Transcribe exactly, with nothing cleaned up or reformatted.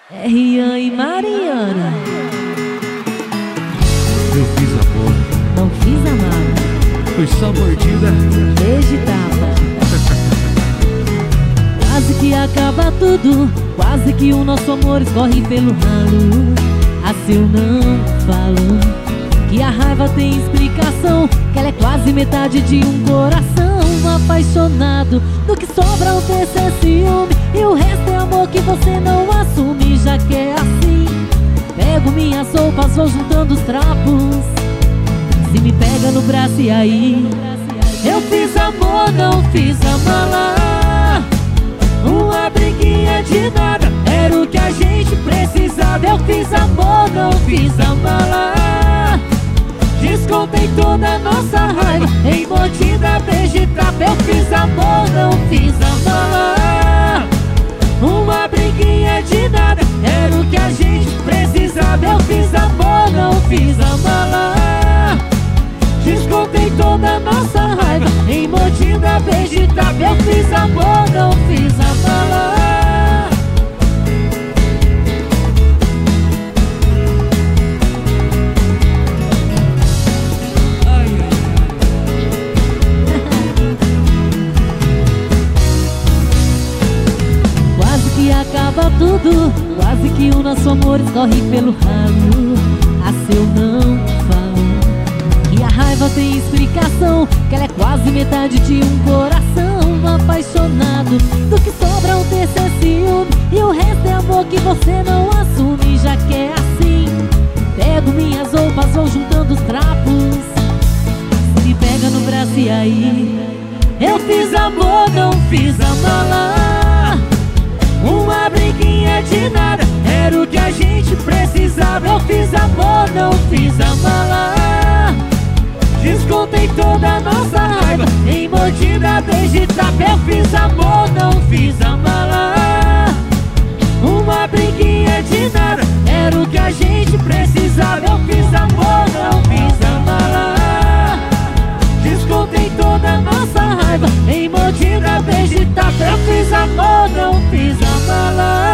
É Rian e Mariana. Eu fiz amor, Não fiz amar, foi só mordida. beijo e tapa. Quase que acaba tudo, quase que o nosso amor escorre pelo ralo. Assim eu não falo que a raiva tem explicação, que ela é quase metade de um coração apaixonado. Do que sobra o terço é ciúme, e o resto é amor que você não assume. Já que é assim, pego minhas roupas, vou juntando os trapos. Se me pega no braço e aí, eu fiz amor, não fiz a mala. Uma briguinha de nada, era o que a gente precisava. Eu fiz amor, não fiz a mala. Descontei toda a nossa raiva em mordida, beijo e tapa. Eu fiz amor, não fiz a mala. Uma briguinha de nada, era o que a gente precisava. Eu fiz amor, não fiz a mala. Descontei toda a nossa raiva em mordida, beijo e tapa. Eu fiz amor, não fiz a mala. Quase que acaba tudo, quase que o nosso amor escorre pelo ralo. Assim eu não falo que a raiva tem explicação, que ela é quase metade de um coração apaixonado. Do que sobra um terço é ciúme, e o resto é amor que você não assume. Já que é assim, pego minhas roupas, vou juntando os trapos. Se me pega no braço e aí, eu fiz amor, não fiz a mala. Uma briguinha de nada, era o que a gente precisava. Eu fiz amor, não fiz a mala. Descontei toda a nossa raiva em mordida, beijo e tapa. Eu fiz amor, não fiz a mala. Uma briguinha de nada, era o que a gente precisava. Eu fiz amor, não fiz a mala. Descontei toda a nossa raiva em mordida, beijo e tapa. Eu fiz amor, não fiz a mala.